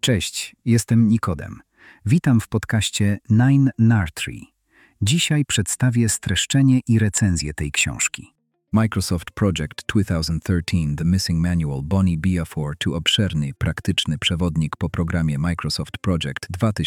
Cześć, jestem Nikodem. Witam w podcaście 9NAR3. Dzisiaj przedstawię streszczenie i recenzję tej książki. Microsoft Project 2013 The Missing Manual Bonnie Biafor to obszerny, praktyczny przewodnik po programie Microsoft Project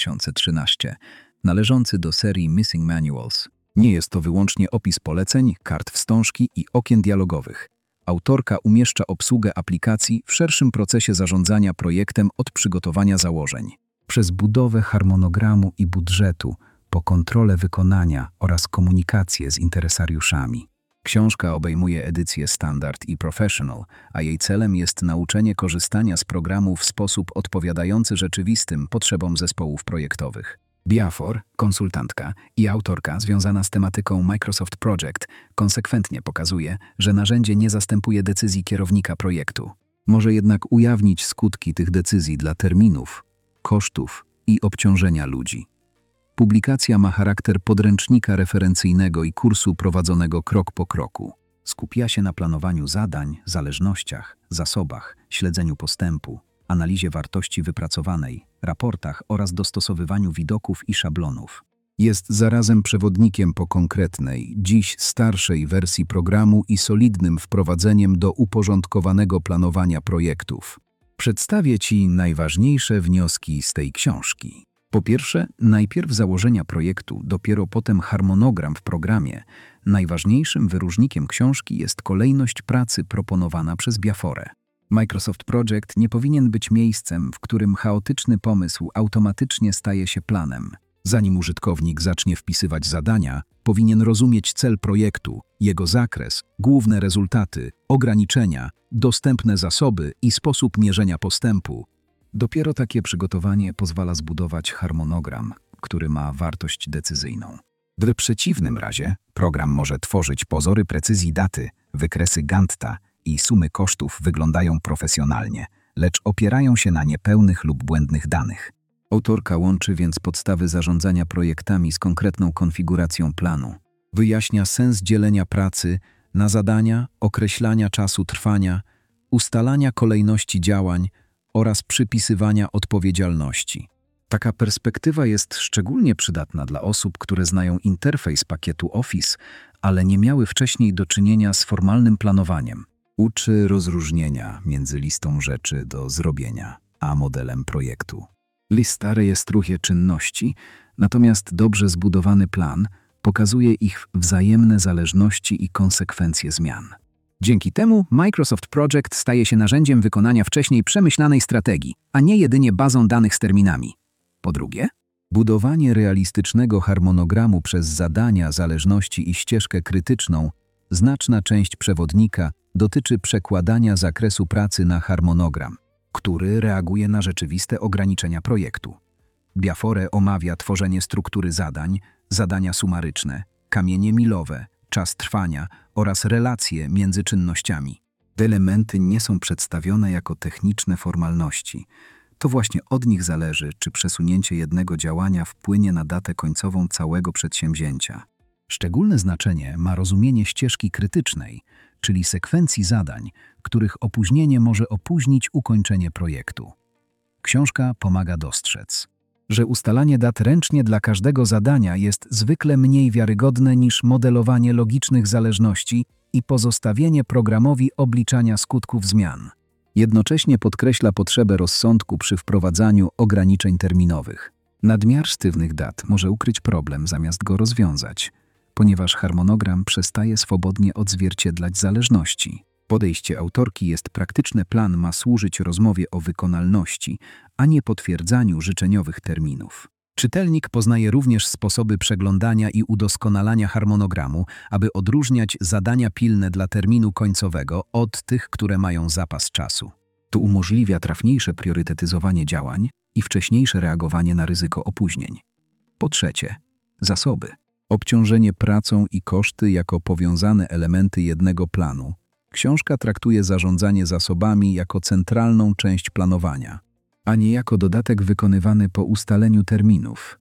2013, należący do serii Missing Manuals. Nie jest to wyłącznie opis poleceń, kart wstążki i okien dialogowych. Autorka umieszcza obsługę aplikacji w szerszym procesie zarządzania projektem od przygotowania założeń. Przez budowę harmonogramu i budżetu, po kontrolę wykonania oraz komunikację z interesariuszami. Książka obejmuje edycję Standard i Professional, a jej celem jest nauczenie korzystania z programu w sposób odpowiadający rzeczywistym potrzebom zespołów projektowych. Biafor, konsultantka i autorka związana z tematyką Microsoft Project, konsekwentnie pokazuje, że narzędzie nie zastępuje decyzji kierownika projektu. Może jednak ujawnić skutki tych decyzji dla terminów, kosztów i obciążenia ludzi. Publikacja ma charakter podręcznika referencyjnego i kursu prowadzonego krok po kroku. Skupia się na planowaniu zadań, zależnościach, zasobach, śledzeniu postępu, analizie wartości wypracowanej, raportach oraz dostosowywaniu widoków i szablonów. Jest zarazem przewodnikiem po konkretnej, dziś starszej wersji programu i solidnym wprowadzeniem do uporządkowanego planowania projektów. Przedstawię Ci najważniejsze wnioski z tej książki. Po pierwsze, najpierw założenia projektu, dopiero potem harmonogram w programie. Najważniejszym wyróżnikiem książki jest kolejność pracy proponowana przez Biaforę. Microsoft Project nie powinien być miejscem, w którym chaotyczny pomysł automatycznie staje się planem. Zanim użytkownik zacznie wpisywać zadania, powinien rozumieć cel projektu, jego zakres, główne rezultaty, ograniczenia, dostępne zasoby i sposób mierzenia postępu. Dopiero takie przygotowanie pozwala zbudować harmonogram, który ma wartość decyzyjną. W przeciwnym razie program może tworzyć pozory precyzji daty, wykresy Gantta i sumy kosztów wyglądają profesjonalnie, lecz opierają się na niepełnych lub błędnych danych. Autorka łączy więc podstawy zarządzania projektami z konkretną konfiguracją planu. Wyjaśnia sens dzielenia pracy na zadania, określania czasu trwania, ustalania kolejności działań oraz przypisywania odpowiedzialności. Taka perspektywa jest szczególnie przydatna dla osób, które znają interfejs pakietu Office, ale nie miały wcześniej do czynienia z formalnym planowaniem. Uczy rozróżnienia między listą rzeczy do zrobienia, a modelem projektu. Lista rejestruje czynności, natomiast dobrze zbudowany plan pokazuje ich wzajemne zależności i konsekwencje zmian. Dzięki temu Microsoft Project staje się narzędziem wykonania wcześniej przemyślanej strategii, a nie jedynie bazą danych z terminami. Po drugie, budowanie realistycznego harmonogramu przez zadania, zależności i ścieżkę krytyczną, znaczna część przewodnika dotyczy przekładania zakresu pracy na harmonogram, który reaguje na rzeczywiste ograniczenia projektu. Biaforę omawia tworzenie struktury zadań, zadania sumaryczne, kamienie milowe, czas trwania oraz relacje między czynnościami. Te elementy nie są przedstawione jako techniczne formalności. To właśnie od nich zależy, czy przesunięcie jednego działania wpłynie na datę końcową całego przedsięwzięcia. Szczególne znaczenie ma rozumienie ścieżki krytycznej, czyli sekwencji zadań, których opóźnienie może opóźnić ukończenie projektu. Książka pomaga dostrzec, że ustalanie dat ręcznie dla każdego zadania jest zwykle mniej wiarygodne niż modelowanie logicznych zależności i pozostawienie programowi obliczania skutków zmian. Jednocześnie podkreśla potrzebę rozsądku przy wprowadzaniu ograniczeń terminowych. Nadmiar sztywnych dat może ukryć problem zamiast go rozwiązać, ponieważ harmonogram przestaje swobodnie odzwierciedlać zależności. Podejście autorki jest praktyczne, plan ma służyć rozmowie o wykonalności, a nie potwierdzaniu życzeniowych terminów. Czytelnik poznaje również sposoby przeglądania i udoskonalania harmonogramu, aby odróżniać zadania pilne dla terminu końcowego od tych, które mają zapas czasu. To umożliwia trafniejsze priorytetyzowanie działań i wcześniejsze reagowanie na ryzyko opóźnień. Po trzecie, zasoby. Obciążenie pracą i koszty jako powiązane elementy jednego planu. Książka traktuje zarządzanie zasobami jako centralną część planowania, a nie jako dodatek wykonywany po ustaleniu terminów.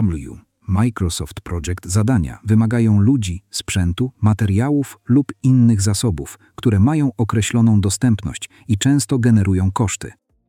Microsoft Project zadania wymagają ludzi, sprzętu, materiałów lub innych zasobów, które mają określoną dostępność i często generują koszty.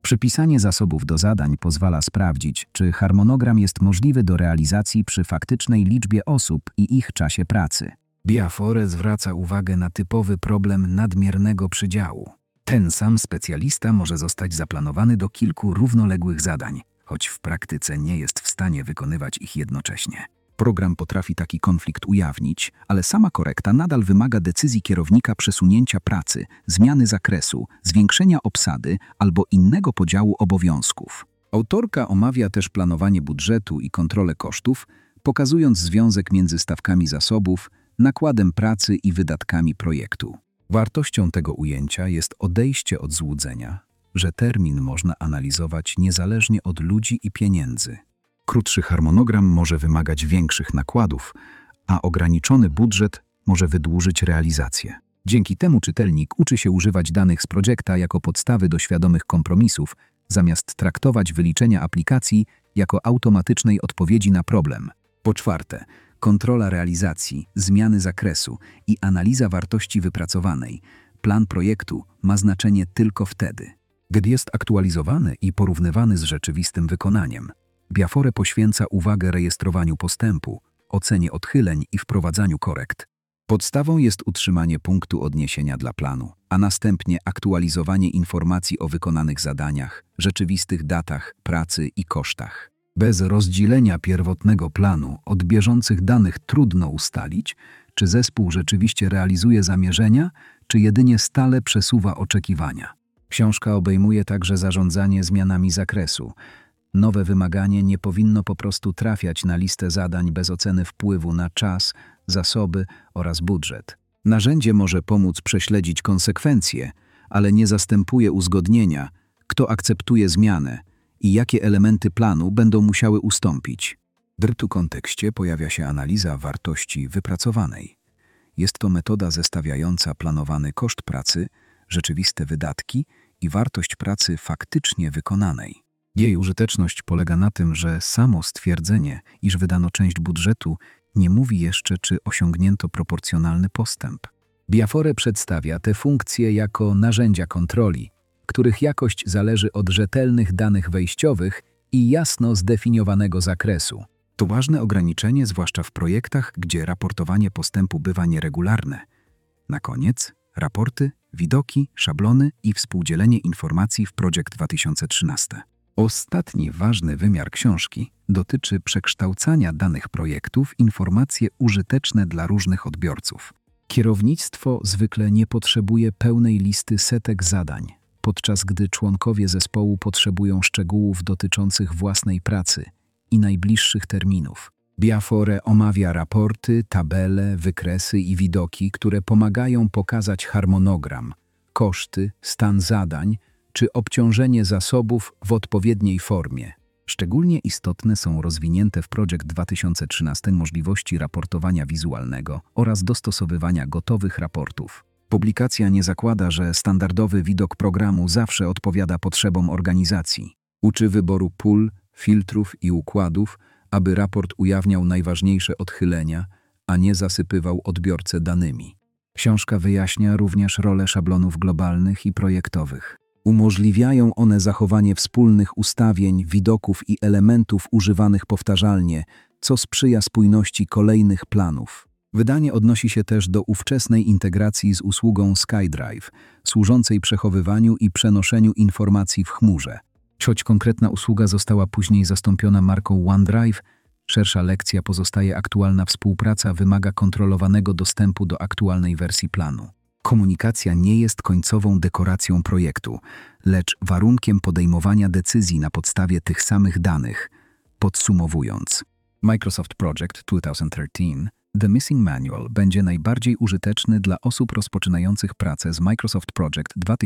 Przypisanie zasobów do zadań pozwala sprawdzić, czy harmonogram jest możliwy do realizacji przy faktycznej liczbie osób i ich czasie pracy. Biafore zwraca uwagę na typowy problem nadmiernego przydziału. Ten sam specjalista może zostać zaplanowany do kilku równoległych zadań, choć w praktyce nie jest w stanie wykonywać ich jednocześnie. Program potrafi taki konflikt ujawnić, ale sama korekta nadal wymaga decyzji kierownika przesunięcia pracy, zmiany zakresu, zwiększenia obsady albo innego podziału obowiązków. Autorka omawia też planowanie budżetu i kontrolę kosztów, pokazując związek między stawkami zasobów, nakładem pracy i wydatkami projektu. Wartością tego ujęcia jest odejście od złudzenia, że termin można analizować niezależnie od ludzi i pieniędzy. Krótszy harmonogram może wymagać większych nakładów, a ograniczony budżet może wydłużyć realizację. Dzięki temu czytelnik uczy się używać danych z projekta jako podstawy do świadomych kompromisów, zamiast traktować wyliczenia aplikacji jako automatycznej odpowiedzi na problem. Po czwarte, kontrola realizacji, zmiany zakresu i analiza wartości wypracowanej. Plan projektu ma znaczenie tylko wtedy, gdy jest aktualizowany i porównywany z rzeczywistym wykonaniem. Biafore poświęca uwagę rejestrowaniu postępu, ocenie odchyleń i wprowadzaniu korekt. Podstawą jest utrzymanie punktu odniesienia dla planu, a następnie aktualizowanie informacji o wykonanych zadaniach, rzeczywistych datach pracy i kosztach. Bez rozdzielenia pierwotnego planu od bieżących danych trudno ustalić, czy zespół rzeczywiście realizuje zamierzenia, czy jedynie stale przesuwa oczekiwania. Książka obejmuje także zarządzanie zmianami zakresu. Nowe wymaganie nie powinno po prostu trafiać na listę zadań bez oceny wpływu na czas, zasoby oraz budżet. Narzędzie może pomóc prześledzić konsekwencje, ale nie zastępuje uzgodnienia, kto akceptuje zmianę i jakie elementy planu będą musiały ustąpić. W tym kontekście pojawia się analiza wartości wypracowanej. Jest to metoda zestawiająca planowany koszt pracy, rzeczywiste wydatki i wartość pracy faktycznie wykonanej. Jej użyteczność polega na tym, że samo stwierdzenie, iż wydano część budżetu, nie mówi jeszcze, czy osiągnięto proporcjonalny postęp. Biafore przedstawia te funkcje jako narzędzia kontroli, których jakość zależy od rzetelnych danych wejściowych i jasno zdefiniowanego zakresu. To ważne ograniczenie, zwłaszcza w projektach, gdzie raportowanie postępu bywa nieregularne. Na koniec raporty, widoki, szablony i współdzielenie informacji w Project 2013. Ostatni ważny wymiar książki dotyczy przekształcania danych projektu w informacje użyteczne dla różnych odbiorców. Kierownictwo zwykle nie potrzebuje pełnej listy setek zadań, podczas gdy członkowie zespołu potrzebują szczegółów dotyczących własnej pracy i najbliższych terminów. Biafore omawia raporty, tabele, wykresy i widoki, które pomagają pokazać harmonogram, koszty, stan zadań czy obciążenie zasobów w odpowiedniej formie. Szczególnie istotne są rozwinięte w Project 2013 możliwości raportowania wizualnego oraz dostosowywania gotowych raportów. Publikacja nie zakłada, że standardowy widok programu zawsze odpowiada potrzebom organizacji. Uczy wyboru pól, filtrów i układów, aby raport ujawniał najważniejsze odchylenia, a nie zasypywał odbiorcę danymi. Książka wyjaśnia również rolę szablonów globalnych i projektowych. Umożliwiają one zachowanie wspólnych ustawień, widoków i elementów używanych powtarzalnie, co sprzyja spójności kolejnych planów. Wydanie odnosi się też do ówczesnej integracji z usługą SkyDrive, służącej przechowywaniu i przenoszeniu informacji w chmurze. Choć konkretna usługa została później zastąpiona marką OneDrive, szersza lekcja pozostaje aktualna. Współpraca wymaga kontrolowanego dostępu do aktualnej wersji planu. Komunikacja nie jest końcową dekoracją projektu, lecz warunkiem podejmowania decyzji na podstawie tych samych danych. Podsumowując, Microsoft Project 2013 The Missing Manual będzie najbardziej użyteczny dla osób rozpoczynających pracę z Microsoft Project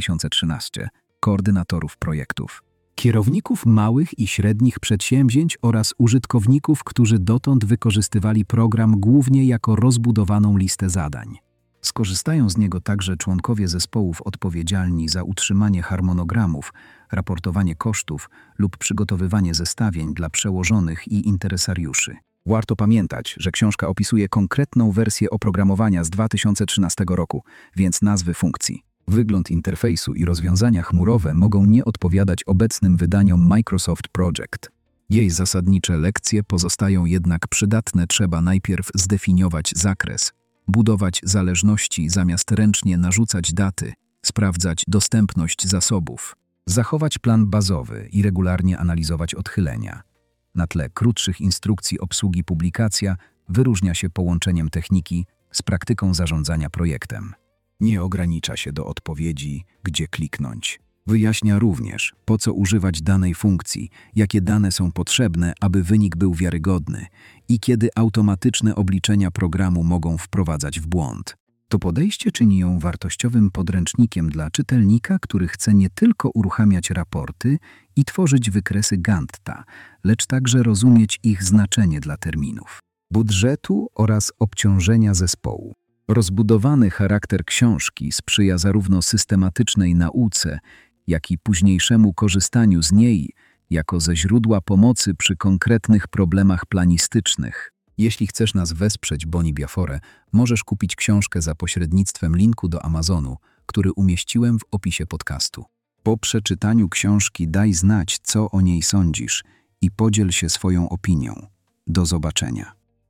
2013, koordynatorów projektów, kierowników małych i średnich przedsięwzięć oraz użytkowników, którzy dotąd wykorzystywali program głównie jako rozbudowaną listę zadań. Skorzystają z niego także członkowie zespołów odpowiedzialni za utrzymanie harmonogramów, raportowanie kosztów lub przygotowywanie zestawień dla przełożonych i interesariuszy. Warto pamiętać, że książka opisuje konkretną wersję oprogramowania z 2013 roku, więc nazwy funkcji, Wygląd interfejsu i rozwiązania chmurowe mogą nie odpowiadać obecnym wydaniom Microsoft Project. Jej zasadnicze lekcje pozostają jednak przydatne. Trzeba najpierw zdefiniować zakres, budować zależności zamiast ręcznie narzucać daty, sprawdzać dostępność zasobów, zachować plan bazowy i regularnie analizować odchylenia. Na tle krótszych instrukcji obsługi publikacja wyróżnia się połączeniem techniki z praktyką zarządzania projektem. Nie ogranicza się do odpowiedzi, gdzie kliknąć. Wyjaśnia również, po co używać danej funkcji, jakie dane są potrzebne, aby wynik był wiarygodny i kiedy automatyczne obliczenia programu mogą wprowadzać w błąd. To podejście czyni ją wartościowym podręcznikiem dla czytelnika, który chce nie tylko uruchamiać raporty i tworzyć wykresy Gantta, lecz także rozumieć ich znaczenie dla terminów, budżetu oraz obciążenia zespołu. Rozbudowany charakter książki sprzyja zarówno systematycznej nauce, jak i późniejszemu korzystaniu z niej jako ze źródła pomocy przy konkretnych problemach planistycznych. Jeśli chcesz nas wesprzeć Boni Biafore, możesz kupić książkę za pośrednictwem linku do Amazonu, który umieściłem w opisie podcastu. Po przeczytaniu książki daj znać, co o niej sądzisz i podziel się swoją opinią. Do zobaczenia.